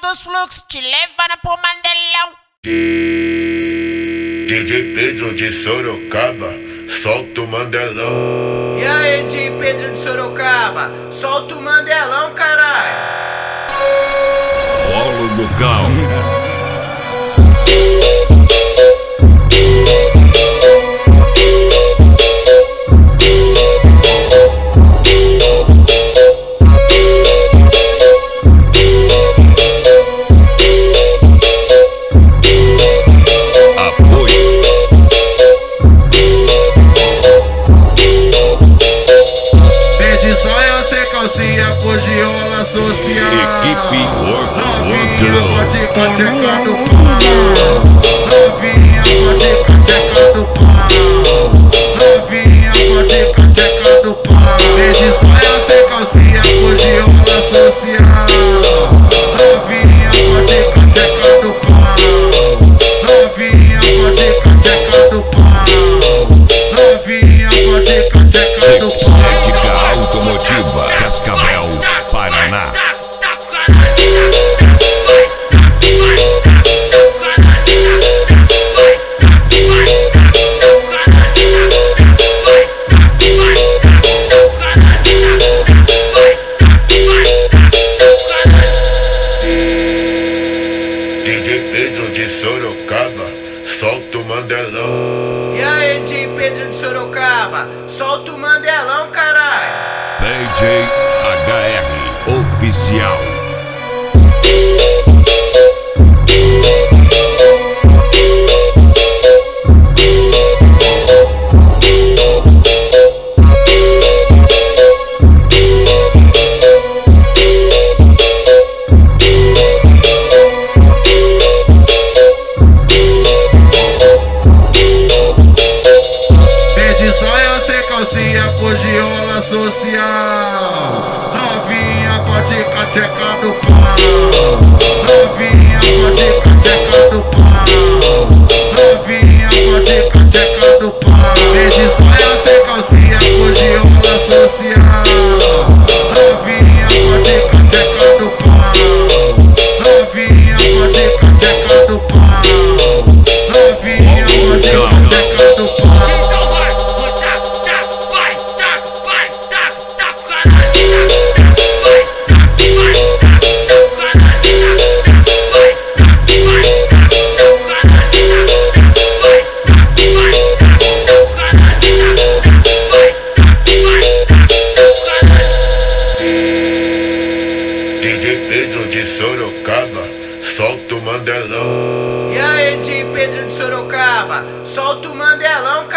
dos fluxos, te levando pro Mandelão. DJ Pedro de Sorocaba, solta o Mandelão. E aí, DJ Pedro de Sorocaba, solta o Mandelão, caralho. Polo local. Bugiola social. Equipe Novinha pode Work. catecar no pau. Novinha pode catecar no pau. Novinha pode catecar no pau. Desde saia sem calcinha, bugiola social. Novinha pode catecar no pau. Novinha pode catecar no pau. Novinha pode catecar no pau. Estética automotiva, Cascavel, Paraná. DJ Pedro de Sorocaba, solta o Mandelão. E aí, DJ Pedro de Sorocaba, solta o Mandelão, caralho. DJ HR Oficial. Desde saia sem calcinha, bugiola social. Novinha pode catecar no pau. Novinha pode catecar no pau. Novinha pode catecar no pau. Desde saia sem calcinha, bugiola social. Novinha pode catecar no pau. Novinha pode catecar no pau. Novinha pode catecar no pau. DJ Pedro de Sorocaba, solta o Mandelão. E aí, DJ Pedro de Sorocaba, solta o Mandelão,